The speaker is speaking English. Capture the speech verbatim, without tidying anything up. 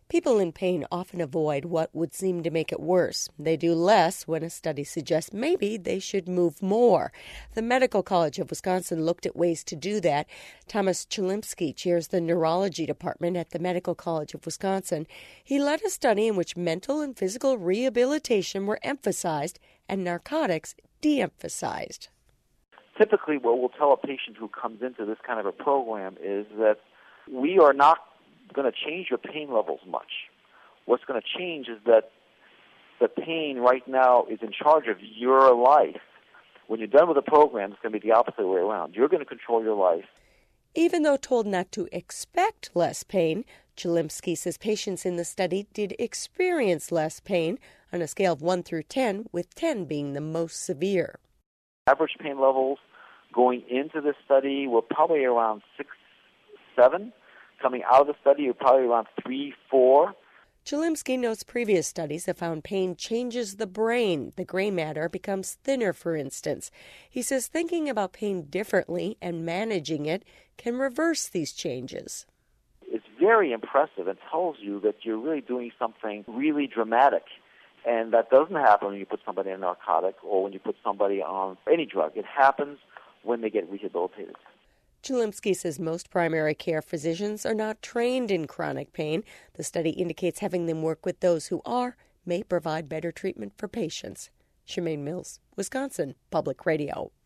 People in pain often avoid what would seem to make it worse. They do less when a study suggests maybe they should move more. The Medical College of Wisconsin looked at ways to do that. Thomas Chalimsky chairs the neurology department at the Medical College of Wisconsin. He led a study in which mental and physical rehabilitation were emphasized and narcotics de-emphasized. Typically, what we'll tell a patient who comes into this kind of a program is that we are not going to change your pain levels much. What's going to change is that the pain right now is in charge of your life. When you're done with the program, it's going to be the opposite way around. You're going to control your life. Even though told not to expect less pain, Chalimsky says patients in the study did experience less pain on a scale of one through ten, with ten being the most severe. Average pain levels going into this study were probably around six, seven. Coming out of the study, you're probably around three, four. Chalimsky notes previous studies have found pain changes the brain. The gray matter becomes thinner, for instance. He says thinking about pain differently and managing it can reverse these changes. It's very impressive and tells you that you're really doing something really dramatic. And that doesn't happen when you put somebody on a narcotic or when you put somebody on any drug. It happens when they get rehabilitated. Chalimsky says most primary care physicians are not trained in chronic pain. The study indicates having them work with those who are may provide better treatment for patients. Shemaine Mills, Wisconsin Public Radio.